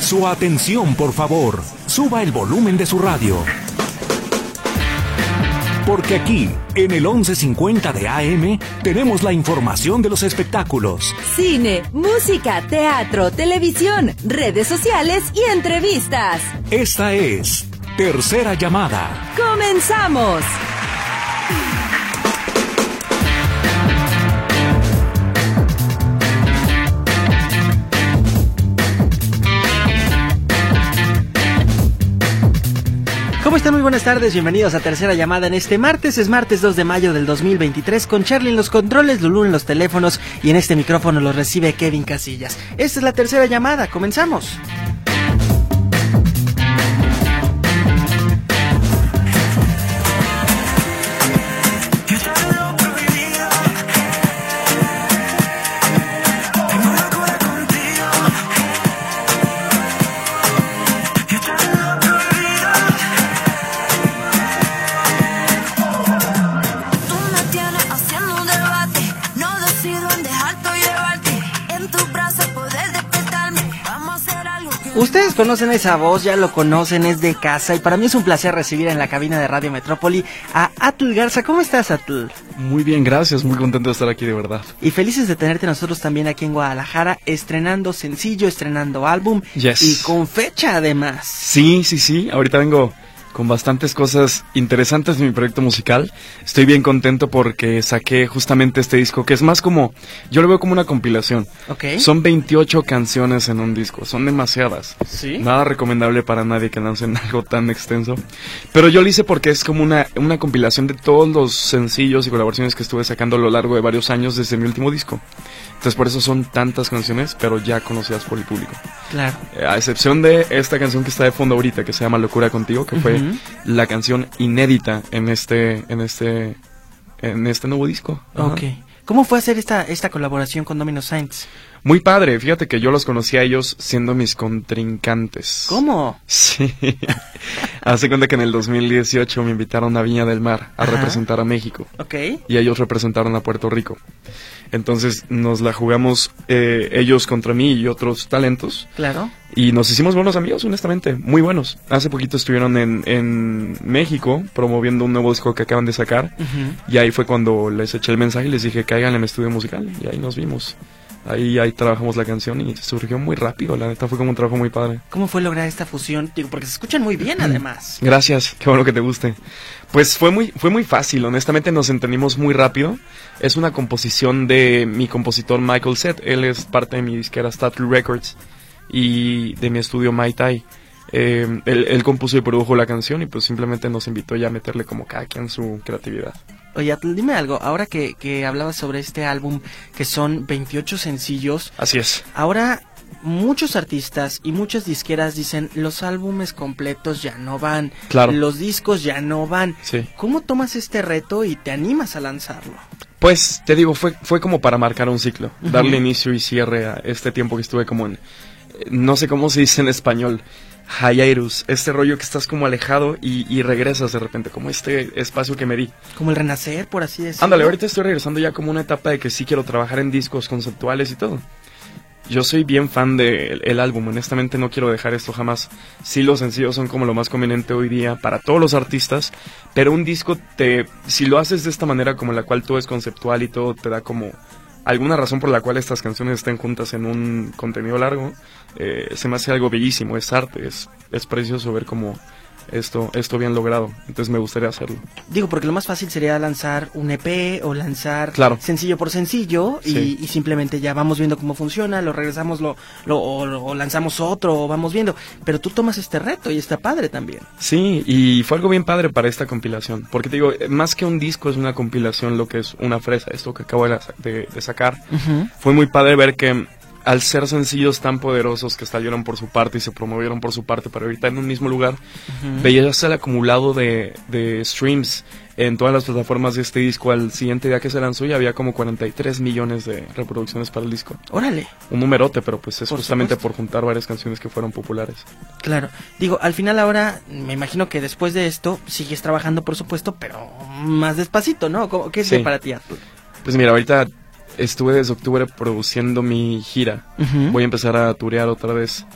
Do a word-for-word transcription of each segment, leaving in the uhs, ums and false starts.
Su atención, por favor. Suba el volumen de su radio. Porque aquí, en el once cincuenta de A M, tenemos la información de los espectáculos. Cine, música, teatro, televisión, redes sociales y entrevistas. Esta es Tercera Llamada. ¡Comenzamos! ¿Cómo están? Muy buenas tardes, bienvenidos a Tercera Llamada en este martes, es martes dos de mayo del dos mil veintitrés, con Charlie en los controles, Lulú en los teléfonos y en este micrófono los recibe Kevin Casillas. Esta es la Tercera Llamada, comenzamos. Ustedes conocen esa voz, ya lo conocen, es de casa y para mí es un placer recibir en la cabina de Radio Metrópoli a Atl Garza. ¿Cómo estás, Atl? Muy bien, gracias, muy contento de estar aquí, de verdad. Y felices de tenerte nosotros también aquí en Guadalajara, estrenando sencillo, estrenando álbum, yes. Y con fecha además. Sí, sí, sí, ahorita vengo con bastantes cosas interesantes de mi proyecto musical. Estoy bien contento porque saqué justamente este disco, que es más como, yo lo veo como una compilación. Okay. Son veintiocho canciones en un disco, son demasiadas. ¿Sí? Nada recomendable para nadie que lancen algo tan extenso. Pero yo lo hice porque es como una, una compilación de todos los sencillos y colaboraciones que estuve sacando a lo largo de varios años desde mi último disco. Entonces por eso son tantas canciones, pero ya conocidas por el público. Claro. Eh, a excepción de esta canción que está de fondo ahorita, que se llama Locura Contigo, que uh-huh. fue la canción inédita en este, en este, en este nuevo disco. Ajá. Ok. ¿Cómo fue hacer esta, esta colaboración con Domino Saints? Muy padre, fíjate que yo los conocí a ellos siendo mis contrincantes. ¿Cómo? Sí. Hace cuenta que en el dos mil dieciocho me invitaron a Viña del Mar a Ajá. representar a México. Ok. Y ellos representaron a Puerto Rico. Entonces nos la jugamos eh, ellos contra mí y otros talentos. Claro. Y nos hicimos buenos amigos, honestamente, muy buenos. Hace poquito estuvieron en, en México promoviendo un nuevo disco que acaban de sacar. Uh-huh. Y ahí fue cuando les eché el mensaje y les dije, caigan en mi estudio musical. Y ahí nos vimos. Ahí, ahí trabajamos la canción y surgió muy rápido, la neta fue como un trabajo muy padre. ¿Cómo fue lograr esta fusión? Digo, porque se escuchan muy bien además. Gracias, qué bueno que te guste. Pues fue muy, fue muy fácil, honestamente nos entendimos muy rápido. Es una composición de mi compositor Michael Seth, él es parte de mi disquera Statler Records y de mi estudio Mai Tai. Eh, él, él compuso y produjo la canción y pues simplemente nos invitó ya a meterle como cada quien su creatividad. Oye, dime algo, ahora que, que hablabas sobre este álbum, que son veintiocho sencillos. Así es. Ahora, muchos artistas y muchas disqueras dicen, los álbumes completos ya no van. Claro. Los discos ya no van. Sí. ¿Cómo tomas este reto y te animas a lanzarlo? Pues, te digo, fue, fue como para marcar un ciclo, uh-huh. darle inicio y cierre a este tiempo que estuve como en, no sé cómo se dice en español, hiatus, este rollo que estás como alejado y, y regresas de repente, como este espacio que me di. Como el renacer, por así decirlo. Ándale, ahorita estoy regresando ya como una etapa de que sí quiero trabajar en discos conceptuales y todo. Yo soy bien fan del el álbum, honestamente no quiero dejar esto jamás. Sí, los sencillos son como lo más conveniente hoy día para todos los artistas, pero un disco, te si lo haces de esta manera como la cual todo es conceptual y todo te da como alguna razón por la cual estas canciones estén juntas en un contenido largo, eh, se me hace algo bellísimo, es arte, es, es precioso ver cómo esto, esto bien logrado, entonces me gustaría hacerlo. Digo, porque lo más fácil sería lanzar un E P o lanzar claro. sencillo por sencillo y, sí. y simplemente ya vamos viendo cómo funciona, lo regresamos lo, lo o, o lanzamos otro o vamos viendo, pero tú tomas este reto y está padre también. Sí, y fue algo bien padre para esta compilación, porque te digo, más que un disco es una compilación lo que es una fresa, esto que acabo de, de, de sacar. Uh-huh. Fue muy padre ver que al ser sencillos tan poderosos que salieron por su parte y se promovieron por su parte para ahorita en un mismo lugar, uh-huh. veías el acumulado de, de streams en todas las plataformas de este disco al siguiente día que se lanzó y había como cuarenta y tres millones de reproducciones para el disco. ¡Órale! Un numerote, pero pues es por justamente supuesto. por juntar varias canciones que fueron populares. Claro. Digo, al final ahora, me imagino que después de esto sigues trabajando, por supuesto, pero más despacito, ¿no? ¿Qué es sí. de para ti, Arturo? Pues mira, ahorita estuve desde octubre produciendo mi gira. Uh-huh. Voy a empezar a turear otra vez.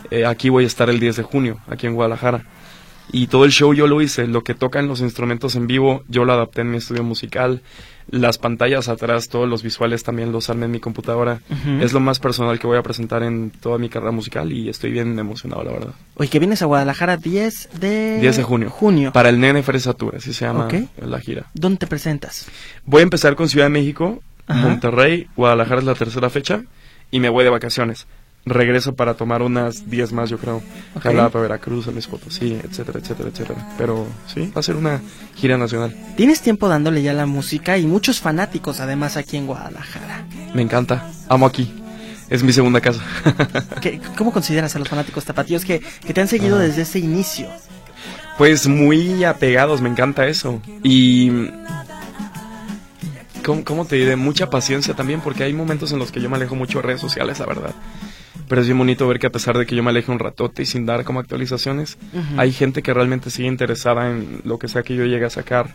Eh, aquí voy a estar el diez de junio, aquí en Guadalajara. Y todo el show yo lo hice, lo que tocan los instrumentos en vivo, yo lo adapté en mi estudio musical, las pantallas atrás, todos los visuales también los armé en mi computadora. Uh-huh. Es lo más personal que voy a presentar en toda mi carrera musical y estoy bien emocionado, la verdad. Oye, que vienes a Guadalajara diez de... diez de junio. Junio. Para el Nene Fresatura, así se llama okay. la gira. ¿Dónde te presentas? Voy a empezar con Ciudad de México, uh-huh. Monterrey, Guadalajara es la tercera fecha y me voy de vacaciones. Regreso para tomar unas diez más, yo creo. Okay. Ojalá para Veracruz, San Luis Potosí, etcétera, etcétera, etcétera. Pero sí, va a ser una gira nacional. Tienes tiempo dándole ya la música y muchos fanáticos además aquí en Guadalajara. Me encanta, amo aquí. Es mi segunda casa. ¿Qué, ¿Cómo consideras a los fanáticos tapatíos que, que te han seguido ah. desde ese inicio? Pues muy apegados, me encanta eso. Y... ¿Cómo, cómo te diré? Mucha paciencia también, porque hay momentos en los que yo me alejo mucho de redes sociales, la verdad. Pero es bien bonito ver que a pesar de que yo me aleje un ratote y sin dar como actualizaciones, uh-huh. hay gente que realmente sigue interesada en lo que sea que yo llegue a sacar,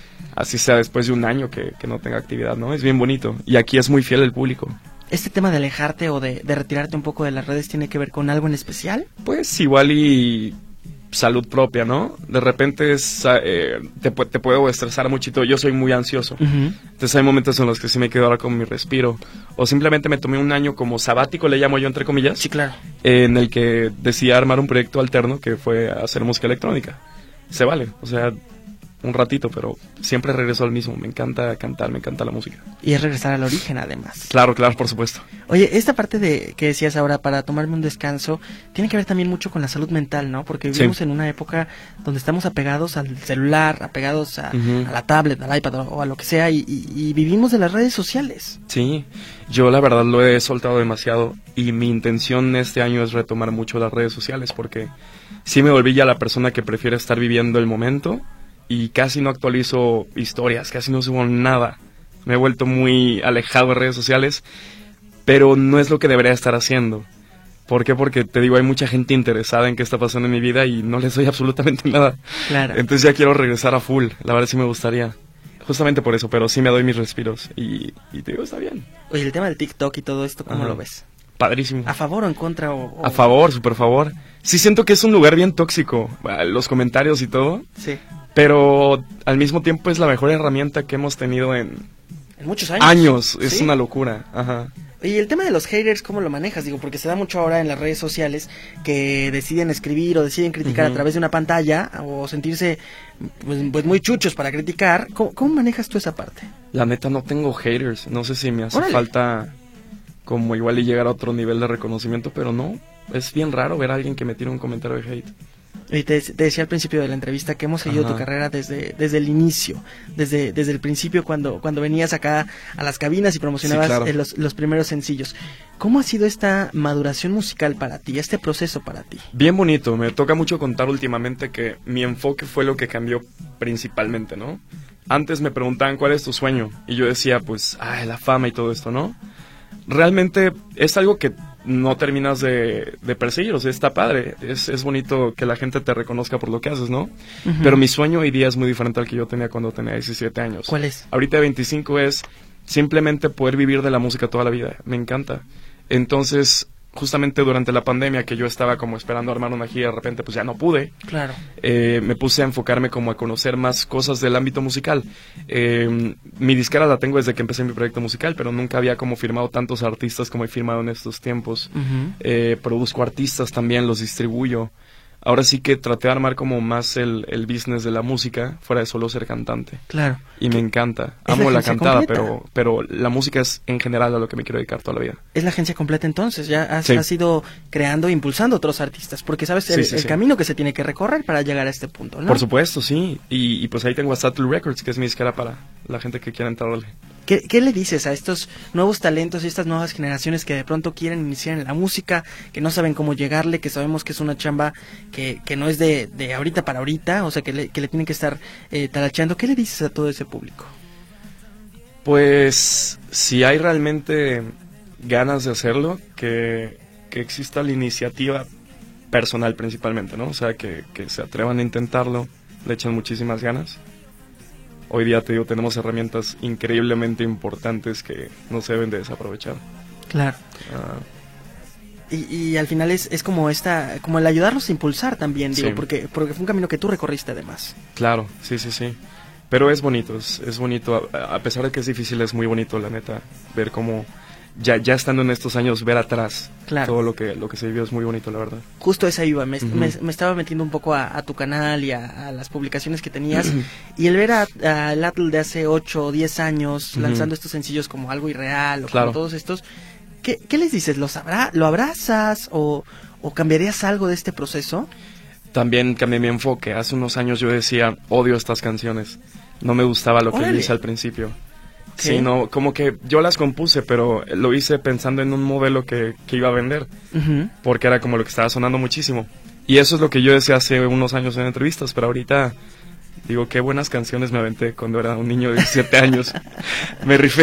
así sea después de un año que, que no tenga actividad, ¿no? Es bien bonito. Y aquí es muy fiel el público. ¿Este tema de alejarte o de, de retirarte un poco de las redes tiene que ver con algo en especial? Pues igual y... salud propia, ¿no? De repente es, eh, te, te puedo estresar muchito. Yo soy muy ansioso. Uh-huh. Entonces hay momentos en los que sí me quedo ahora con mi respiro. O simplemente me tomé un año como sabático, le llamo yo entre comillas. Sí, claro. Eh, en el que decidí armar un proyecto alterno que fue hacer música electrónica. Se vale, o sea, un ratito, pero siempre regreso al mismo. Me encanta cantar, me encanta la música. Y es regresar al origen, además. Claro, claro, por supuesto. Oye, esta parte de que decías ahora, para tomarme un descanso, tiene que ver también mucho con la salud mental, ¿no? Porque vivimos sí. en una época donde estamos apegados al celular, apegados a, uh-huh. a la tablet, al iPad o a lo que sea, y, y, y vivimos de las redes sociales. Sí, yo la verdad lo he soltado demasiado y mi intención este año es retomar mucho las redes sociales porque sí me volví ya la persona que prefiere estar viviendo el momento y casi no actualizo historias, casi no subo nada. Me he vuelto muy alejado de redes sociales, pero no es lo que debería estar haciendo. ¿Por qué? Porque te digo, hay mucha gente interesada en qué está pasando en mi vida y no les doy absolutamente nada. Claro. Entonces ya quiero regresar a full, la verdad sí me gustaría. Justamente por eso, pero sí me doy mis respiros y, y te digo, está bien. Oye, el tema del TikTok y todo esto, ¿cómo Ajá. lo ves? Padrísimo. ¿A favor o en contra? O, o... A favor, súper favor. Sí siento que es un lugar bien tóxico, los comentarios y todo. Sí. Pero al mismo tiempo es la mejor herramienta que hemos tenido en... En muchos años. Años, es ¿Sí? una locura. Ajá. Y el tema de los haters, ¿cómo lo manejas? Digo, porque se da mucho ahora en las redes sociales que deciden escribir o deciden criticar uh-huh. a través de una pantalla o sentirse pues, pues muy chuchos para criticar. ¿Cómo, ¿Cómo manejas tú esa parte? La neta no tengo haters, no sé si me hace Órale. falta como igual y llegar a otro nivel de reconocimiento, pero no, es bien raro ver a alguien que me tire un comentario de hate. Y te, te decía al principio de la entrevista que hemos seguido Ajá. tu carrera desde desde el inicio, desde desde el principio cuando cuando venías acá a las cabinas y promocionabas sí, claro. eh, los, los primeros sencillos. ¿Cómo ha sido esta maduración musical para ti, este proceso para ti? Bien bonito, me toca mucho contar últimamente que mi enfoque fue lo que cambió principalmente, ¿no? Antes me preguntaban cuál es tu sueño y yo decía pues, ay, la fama y todo esto, ¿no? Realmente es algo que no terminas de, de perseguir, o sea, está padre, es, es bonito que la gente te reconozca por lo que haces, ¿no? Uh-huh. Pero mi sueño hoy día es muy diferente al que yo tenía cuando tenía diecisiete años. ¿Cuál es? Ahorita veinticinco es simplemente poder vivir de la música toda la vida, me encanta. Entonces, justamente durante la pandemia que yo estaba como esperando armar una gira, de repente pues ya no pude. Claro. Eh, me puse a enfocarme como a conocer más cosas del ámbito musical. Eh, mi disquera la tengo desde que empecé mi proyecto musical, pero nunca había como firmado tantos artistas como he firmado en estos tiempos. Uh-huh. Eh, produzco artistas también, los distribuyo. Ahora sí que traté de armar como más el, el business de la música, fuera de solo ser cantante. Claro. Y me encanta. Amo la cantada, pero pero la música es en general a lo que me quiero dedicar toda la vida. Es la agencia completa entonces, ya has, sí. has ido creando e impulsando otros artistas, porque sabes el, sí, sí, el sí. camino que se tiene que recorrer para llegar a este punto, ¿no? Por supuesto, sí. Y, y pues ahí tengo a Saddle Records, que es mi disquera para la gente que quiera entrarle. ¿Qué, ¿Qué le dices a estos nuevos talentos y estas nuevas generaciones que de pronto quieren iniciar en la música, que no saben cómo llegarle, que sabemos que es una chamba que, que no es de, de ahorita para ahorita, o sea, que le, que le tienen que estar eh, talacheando? ¿Qué le dices a todo ese público? Pues, si hay realmente ganas de hacerlo, que, que exista la iniciativa personal principalmente, ¿no? O sea, que, que se atrevan a intentarlo, le echan muchísimas ganas. Hoy día, te digo, tenemos herramientas increíblemente importantes que no se deben de desaprovechar. Claro. Y, y al final es, es como esta, como el ayudarlos a impulsar también, digo, Sí. porque, porque fue un camino que tú recorriste además. Claro, sí, sí, sí. Pero es bonito, es, es bonito, a, a pesar de que es difícil, es muy bonito, la neta, ver cómo, ya, ya estando en estos años, ver atrás Claro. todo lo que, lo que se vivió es muy bonito, la verdad. Justo esa iba, me, Ujú. me, me estaba metiendo un poco a, a tu canal y a, a las publicaciones que tenías, y el ver a, a el Atl de hace ocho o diez años Ujú. lanzando estos sencillos como Algo Irreal o Claro. como todos estos, ¿qué, qué les dices? ¿Los abra ¿Lo abrazas o, o cambiarías algo de este proceso? También cambié mi enfoque, hace unos años yo decía, odio estas canciones, no me gustaba lo que Órale. hice al principio. ¿Qué? Sí, no, como que yo las compuse, pero lo hice pensando en un modelo que, que iba a vender, Ujú. porque era como lo que estaba sonando muchísimo. Y eso es lo que yo decía hace unos años en entrevistas, pero ahorita digo, qué buenas canciones me aventé cuando era un niño de diecisiete años. Me rifé,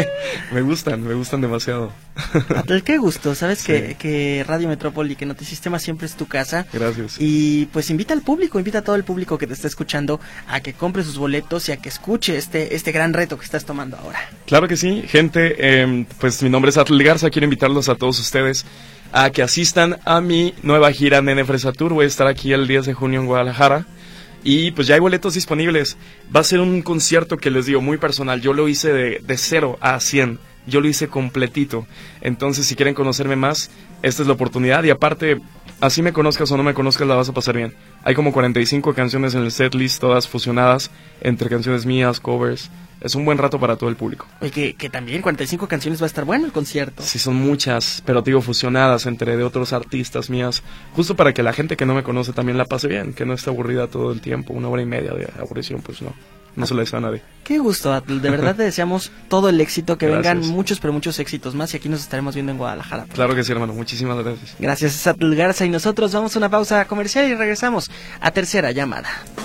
me gustan, me gustan demasiado. Atl, qué gusto, sabes Sí. que, que Radio Metrópoli, que Notisistema siempre es tu casa. Gracias. Y pues invita al público, invita a todo el público que te está escuchando a que compre sus boletos y a que escuche este, este gran reto que estás tomando ahora. Claro que sí, gente, eh, pues mi nombre es Atl Garza, quiero invitarlos a todos ustedes a que asistan a mi nueva gira Nene Fresa Tour. Voy a estar aquí el diez de junio en Guadalajara y pues ya hay boletos disponibles. Va a ser un concierto que les digo muy personal, yo lo hice de, de cero a cien, yo lo hice completito. Entonces si quieren conocerme más, esta es la oportunidad y aparte, así me conozcas o no me conozcas, la vas a pasar bien. Hay como cuarenta y cinco canciones en el setlist, todas fusionadas entre canciones mías, covers. Es un buen rato para todo el público. Y que, que también cuarenta y cinco canciones va a estar bueno el concierto. Sí, son muchas, pero te digo, fusionadas entre de otros artistas mías, justo para que la gente que no me conoce también la pase bien, que no esté aburrida todo el tiempo. Una hora y media de aburrición, pues no, no se le desea a nadie. Qué gusto, Atl, de verdad te deseamos todo el éxito, que Gracias. vengan muchos, pero muchos éxitos más y aquí nos estaremos viendo en Guadalajara. Claro que sí, hermano, muchísimas gracias. Gracias, es Atl Garza y nosotros vamos a una pausa comercial y regresamos a Tercera Llamada.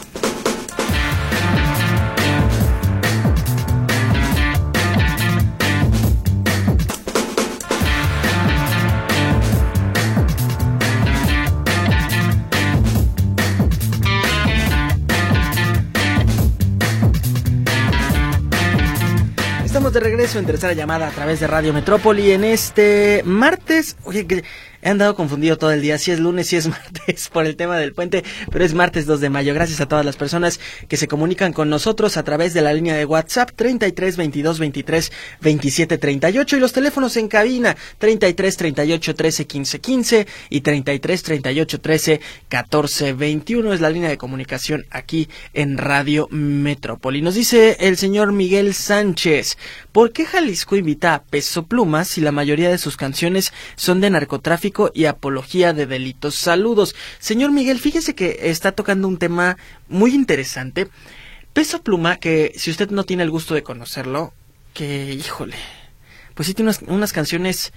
Estamos de regreso en Tercera Llamada a través de Radio Metrópoli en este martes. Oye, que he andado confundido todo el día, si es lunes, si es martes por el tema del puente, pero es martes dos de mayo. Gracias a todas las personas que se comunican con nosotros a través de la línea de WhatsApp treinta y tres, veintidós, veintitrés, veintisiete, treinta y ocho y los teléfonos en cabina treinta y tres, treinta y ocho, trece, quince, quince y treinta y tres, treinta y ocho, trece, catorce, veintiuno es la línea de comunicación aquí en Radio Metrópoli. Nos dice el señor Miguel Sánchez, ¿por qué Jalisco invita a Peso Pluma si la mayoría de sus canciones son de narcotráfico y apología de delitos? Saludos. Señor Miguel, fíjese que está tocando un tema muy interesante. Peso Pluma, que si usted no tiene el gusto de conocerlo, que híjole, pues sí tiene unas, unas canciones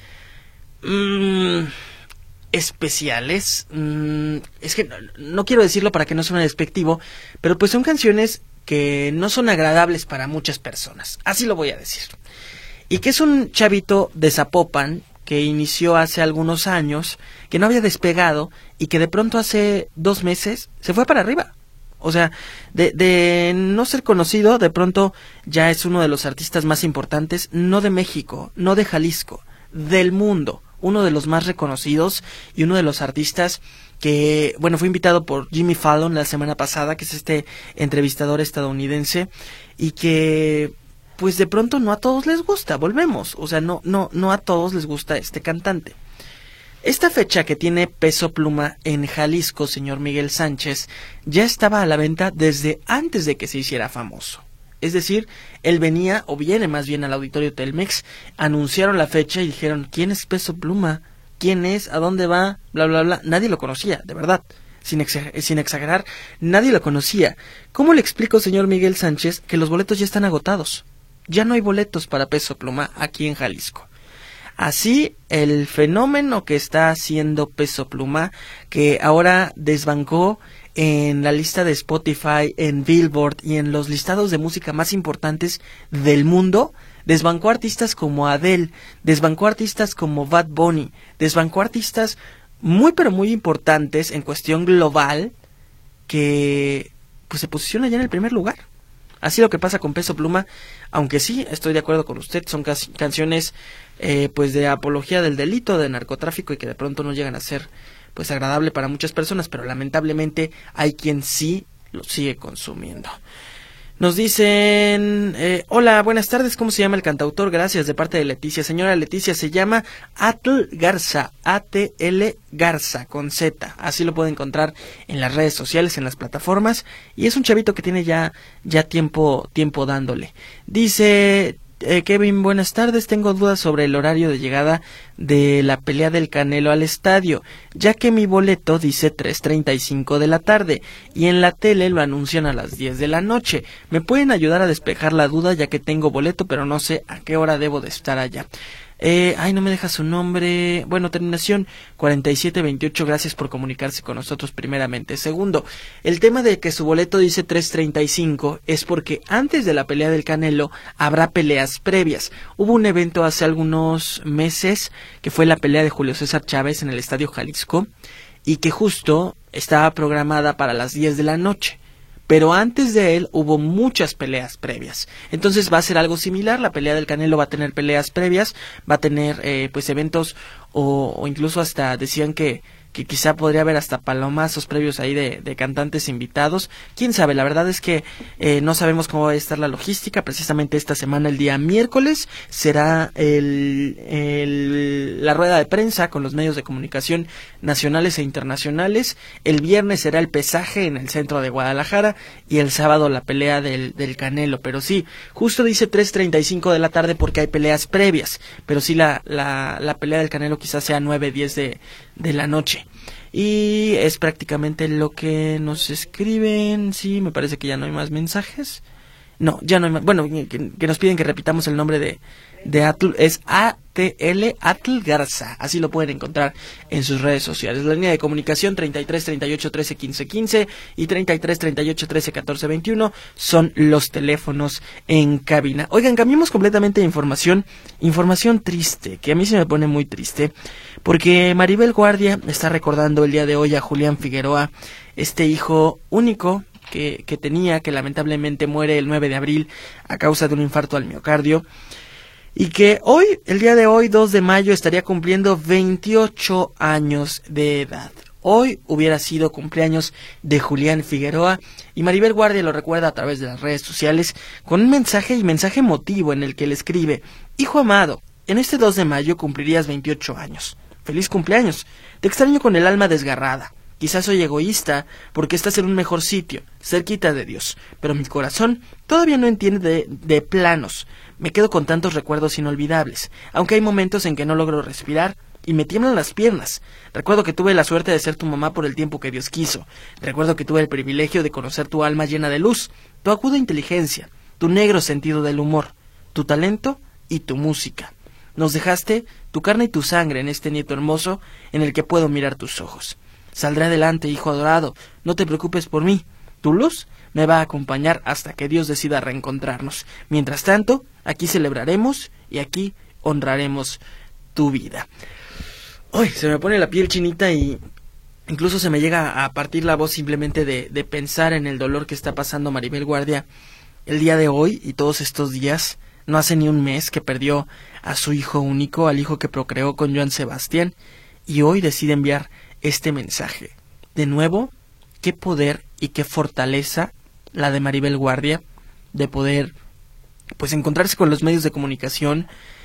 mmm, especiales. Mmm, es que no, no quiero decirlo para que no suene despectivo, pero pues son canciones que no son agradables para muchas personas, así lo voy a decir. Y que es un chavito de Zapopan que inició hace algunos años, que no había despegado y que de pronto hace dos meses se fue para arriba. O sea, de, de no ser conocido, de pronto ya es uno de los artistas más importantes, no de México, no de Jalisco, del mundo. Uno de los más reconocidos y uno de los artistas que, bueno, fue invitado por Jimmy Fallon la semana pasada, que es este entrevistador estadounidense, y que, pues de pronto no a todos les gusta, volvemos, o sea, no, no, no a todos les gusta este cantante. Esta fecha que tiene Peso Pluma en Jalisco, señor Miguel Sánchez, ya estaba a la venta desde antes de que se hiciera famoso. Es decir, él venía, o viene más bien al auditorio Telmex, anunciaron la fecha y dijeron, ¿quién es Peso Pluma? ¿Quién es? ¿A dónde va? Bla, bla, bla. Nadie lo conocía, de verdad. Sin, exa- sin exagerar, nadie lo conocía. ¿Cómo le explico, señor Miguel Sánchez, que los boletos ya están agotados? Ya no hay boletos para Peso Pluma aquí en Jalisco. Así, el fenómeno que está haciendo Peso Pluma, que ahora desbancó en la lista de Spotify, en Billboard y en los listados de música más importantes del mundo, desbancó artistas como Adele, desbancó artistas como Bad Bunny, desbancó artistas muy pero muy importantes en cuestión global que pues se posiciona ya en el primer lugar. Así lo que pasa con Peso Pluma, aunque sí, estoy de acuerdo con usted, son cas- canciones eh, pues de apología del delito, de narcotráfico, y que de pronto no llegan a ser pues agradable para muchas personas, pero lamentablemente hay quien sí lo sigue consumiendo. Nos dicen, eh, hola, buenas tardes, ¿cómo se llama el cantautor? Gracias, de parte de Leticia. Señora Leticia, se llama Atl Garza, A T L Garza, con Z. Así lo puede encontrar en las redes sociales, en las plataformas. Y es un chavito que tiene ya, ya tiempo, tiempo dándole. Dice... Eh, Kevin, buenas tardes, tengo dudas sobre el horario de llegada de la pelea del Canelo al estadio, ya que mi boleto dice tres treinta y cinco de la tarde y en la tele lo anuncian a las diez de la noche. ¿Me pueden ayudar a despejar la duda, ya que tengo boleto pero no sé a qué hora debo de estar allá? Eh, ay, no me deja su nombre. Bueno, terminación cuarenta y siete veintiocho, gracias por comunicarse con nosotros primeramente. Segundo, el tema de que su boleto dice tres treinta y cinco es porque antes de la pelea del Canelo habrá peleas previas. Hubo un evento hace algunos meses que fue la pelea de Julio César Chávez en el Estadio Jalisco y que justo estaba programada para las diez de la noche. Pero antes de él hubo muchas peleas previas. Entonces va a ser algo similar. La pelea del Canelo va a tener peleas previas, va a tener eh, pues eventos o, o incluso hasta decían que, que quizá podría haber hasta palomazos previos ahí de, de cantantes invitados. Quién sabe, la verdad es que eh, no sabemos cómo va a estar la logística. Precisamente esta semana, el día miércoles, será el, el, la rueda de prensa con los medios de comunicación nacionales e internacionales. El viernes será el pesaje en el centro de Guadalajara y el sábado la pelea del, del Canelo. Pero sí, justo dice tres treinta y cinco de la tarde porque hay peleas previas, pero sí la, la, la pelea del Canelo quizás sea nueve, diez de, de la noche. Y es prácticamente lo que nos escriben. Sí, me parece que ya no hay más mensajes. No, ya no hay más. Bueno, que, que nos piden que repitamos el nombre de, de Atl. Es A T L Atl Garza. Así lo pueden encontrar en sus redes sociales. La línea de comunicación treinta y tres treinta y ocho trece quince quince y treinta y tres treinta y ocho trece catorce veintiuno son los teléfonos en cabina. Oigan, cambiemos completamente de información. Información triste, que a mí se me pone muy triste, porque Maribel Guardia está recordando el día de hoy a Julián Figueroa, este hijo único que, que tenía, que lamentablemente muere el nueve de abril a causa de un infarto al miocardio, y que hoy, el día de hoy, dos de mayo, estaría cumpliendo veintiocho años de edad. Hoy hubiera sido cumpleaños de Julián Figueroa y Maribel Guardia lo recuerda a través de las redes sociales con un mensaje y mensaje emotivo en el que le escribe: hijo amado, en este dos de mayo cumplirías veintiocho años. Feliz cumpleaños. Te extraño con el alma desgarrada. Quizás soy egoísta porque estás en un mejor sitio, cerquita de Dios, pero mi corazón todavía no entiende de, de planos. Me quedo con tantos recuerdos inolvidables, aunque hay momentos en que no logro respirar y me tiemblan las piernas. Recuerdo que tuve la suerte de ser tu mamá por el tiempo que Dios quiso. Recuerdo que tuve el privilegio de conocer tu alma llena de luz, tu aguda inteligencia, tu negro sentido del humor, tu talento y tu música. Nos dejaste tu carne y tu sangre en este nieto hermoso en el que puedo mirar tus ojos. Saldré adelante, hijo adorado, no te preocupes por mí. Tu luz me va a acompañar hasta que Dios decida reencontrarnos. Mientras tanto, aquí celebraremos y aquí honraremos tu vida. Uy, se me pone la piel chinita y incluso se me llega a partir la voz simplemente de, de pensar en el dolor que está pasando Maribel Guardia el día de hoy y todos estos días. No hace ni un mes que perdió a su hijo único, al hijo que procreó con Joan Sebastián, y hoy decide enviar este mensaje. De nuevo, qué poder y qué fortaleza la de Maribel Guardia de poder pues encontrarse con los medios de comunicación,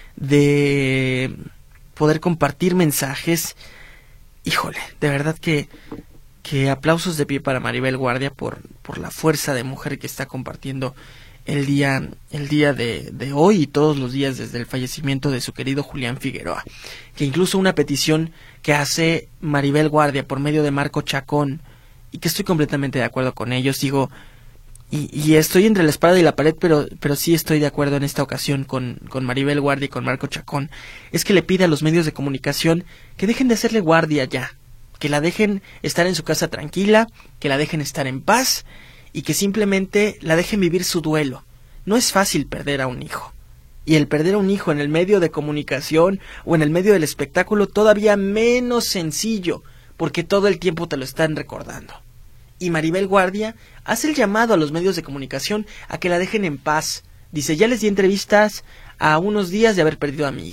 de poder compartir mensajes. Híjole, de verdad que que aplausos de pie para Maribel Guardia por por la fuerza de mujer que está compartiendo el día el día de, de hoy y todos los días desde el fallecimiento de su querido Julián Figueroa, que incluso una petición que hace Maribel Guardia por medio de Marco Chacón, y que estoy completamente de acuerdo con ellos, digo, y, y estoy entre la espada y la pared, pero pero sí estoy de acuerdo en esta ocasión con, con Maribel Guardia y con Marco Chacón, es que le pide a los medios de comunicación que dejen de hacerle guardia ya, que la dejen estar en su casa tranquila, que la dejen estar en paz, y que simplemente la dejen vivir su duelo. No es fácil perder a un hijo. Y el perder a un hijo en el medio de comunicación o en el medio del espectáculo todavía menos sencillo, porque todo el tiempo te lo están recordando. Y Maribel Guardia hace el llamado a los medios de comunicación a que la dejen en paz. Dice, ya les di entrevistas a unos días de haber perdido a mi hijo.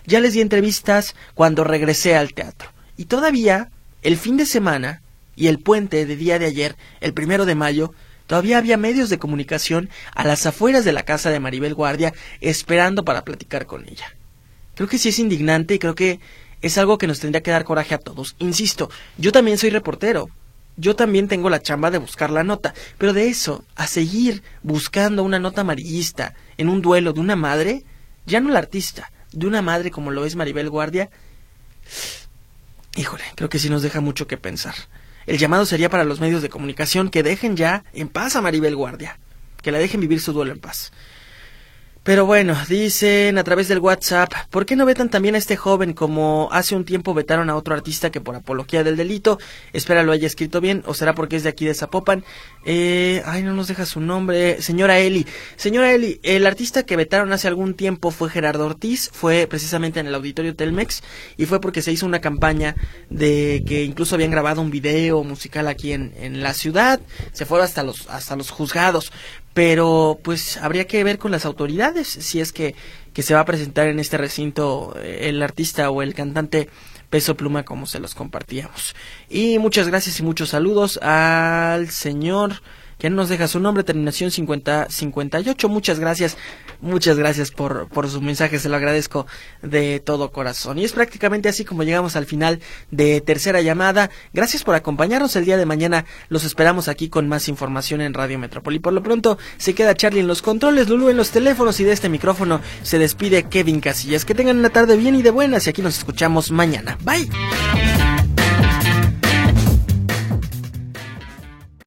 ya les di entrevistas cuando regresé al teatro. Y todavía, el fin de semana y el puente de día de ayer, el primero de mayo, todavía había medios de comunicación a las afueras de la casa de Maribel Guardia esperando para platicar con ella. Creo que sí es indignante y creo que es algo que nos tendría que dar coraje a todos. Insisto, yo también soy reportero. Yo también tengo la chamba de buscar la nota. Pero de eso, a seguir buscando una nota amarillista en un duelo de una madre, ya no la artista, de una madre como lo es Maribel Guardia, híjole, creo que sí nos deja mucho que pensar. El llamado sería para los medios de comunicación que dejen ya en paz a Maribel Guardia, que la dejen vivir su duelo en paz. Pero bueno, dicen a través del WhatsApp, ¿por qué no vetan también a este joven como hace un tiempo vetaron a otro artista que por apología del delito? Espera lo haya escrito bien, o será porque es de aquí de Zapopan. Eh, ay, no nos deja su nombre. Señora Eli, señora Eli, el artista que vetaron hace algún tiempo fue Gerardo Ortiz, fue precisamente en el auditorio Telmex, y fue porque se hizo una campaña de que incluso habían grabado un video musical aquí en, en la ciudad, se fueron hasta los, hasta los juzgados. Pero pues habría que ver con las autoridades si es que, que se va a presentar en este recinto el artista o el cantante Peso Pluma como se los compartíamos. Y muchas gracias y muchos saludos al señor que no nos deja su nombre, terminación cincuenta cincuenta y ocho. Muchas gracias, muchas gracias por, por su mensaje, se lo agradezco de todo corazón. Y es prácticamente así como llegamos al final de Tercera Llamada. Gracias por acompañarnos el día de mañana, los esperamos aquí con más información en Radio Metrópoli. Por lo pronto, se queda Charlie en los controles, Lulú en los teléfonos y de este micrófono se despide Kevin Casillas. Que tengan una tarde bien y de buenas y aquí nos escuchamos mañana. Bye.